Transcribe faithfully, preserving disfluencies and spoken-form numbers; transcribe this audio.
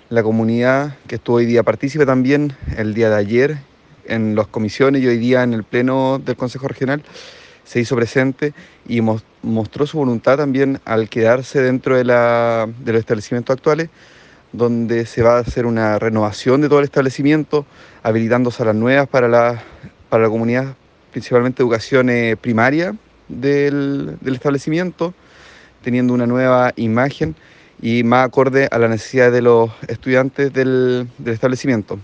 La comunidad que estuvo hoy día partícipe también el día de ayer en las comisiones y hoy día en el pleno del Consejo Regional se hizo presente y mos- mostró su voluntad también al quedarse dentro de, la, de los establecimientos actuales, donde se va a hacer una renovación de todo el establecimiento, habilitando salas nuevas para la, para la comunidad, principalmente educación eh, primaria del, del establecimiento, teniendo una nueva imagen y más acorde a la necesidad de los estudiantes del, del establecimiento.